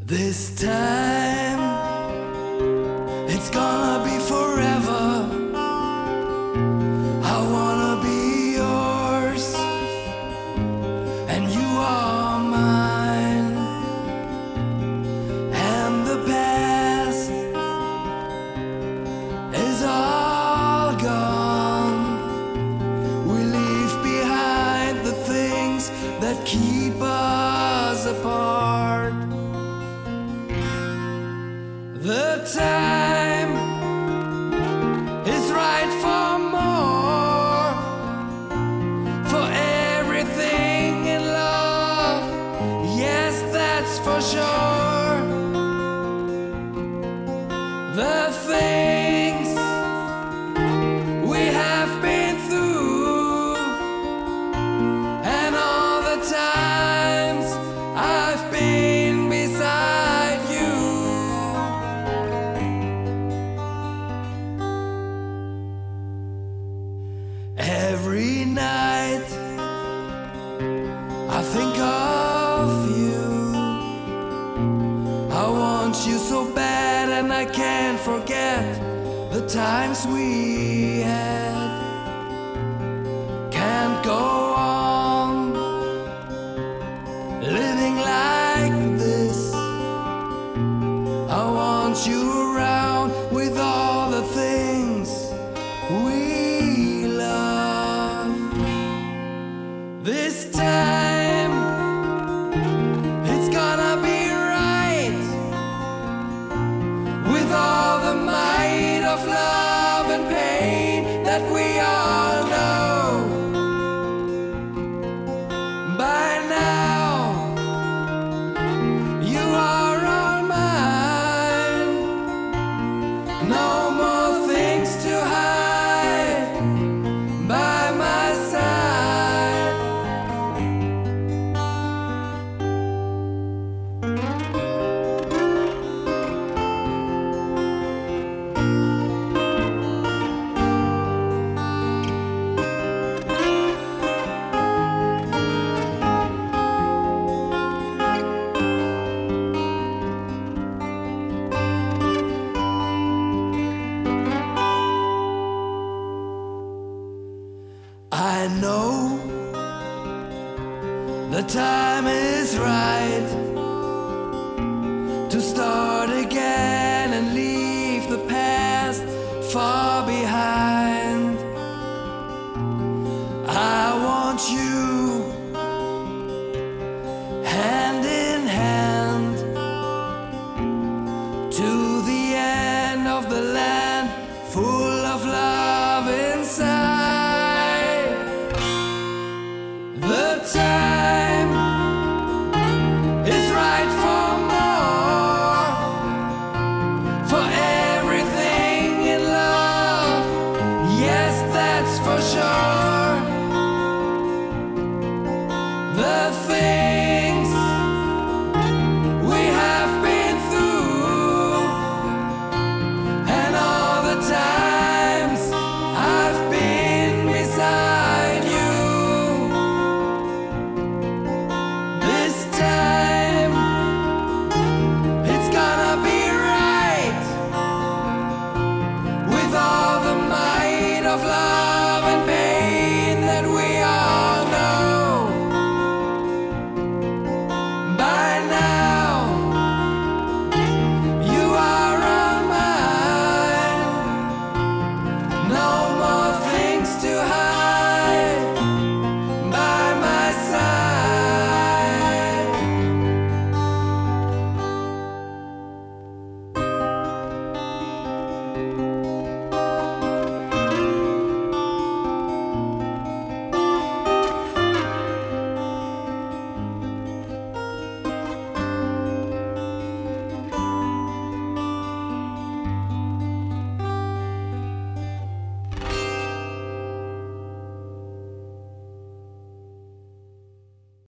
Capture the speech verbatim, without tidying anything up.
This time, it's gonna be forever. I wanna be yours, and you are mine. And the past is all gone. We leave behind the things that keep us apart. The time is right for more, for everything in love. Yes, that's for sure. The things we have been through, and all the times I've been beside you. Every night I think of you. I want you so bad, and I can't forget the times we had. Can't go on living like this. I want you around with all the things we This time, it's gonna be right, with all the might of love and pain that we all know. By now, you are all mine. No more things to hide by my side. I know the time is right to start again and leave the past far behind. I want you hand in hand to the end of the land, full of love inside. The time is right for more, for everything in love. Yes, that's for sure. The things we have been through, and all the times I've been beside you. This time, it's gonna be right, with all the might of love.